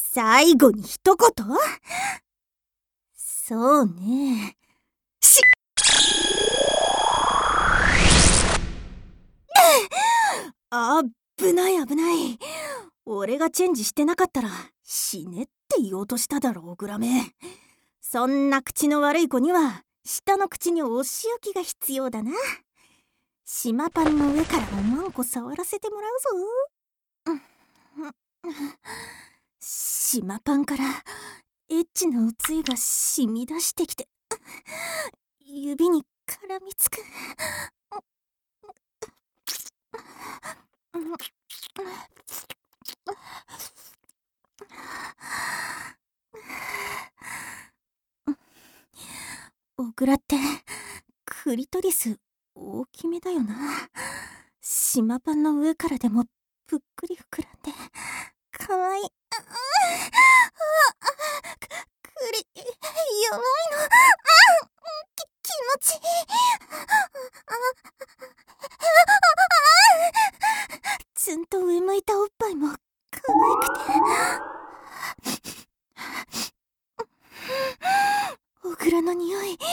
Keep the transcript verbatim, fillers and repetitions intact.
最後に一言？そうね。しあっぶない危ない。俺がチェンジしてなかったら死ねって言おうとしただろう、グラメ。そんな口の悪い子には下の口にお仕置きが必要だな。島パンの上からおまんこ触らせてもらうぞ。島パンからエッチなおつゆが染み出してきて指に絡みつく。オクラってクリトリス大きめだよな。島パンの上からでもぷっくり膨らんでかわいい。くり弱いの。き気持ちいい。ずんと上向いたおっぱいも可愛くて、オクラの匂い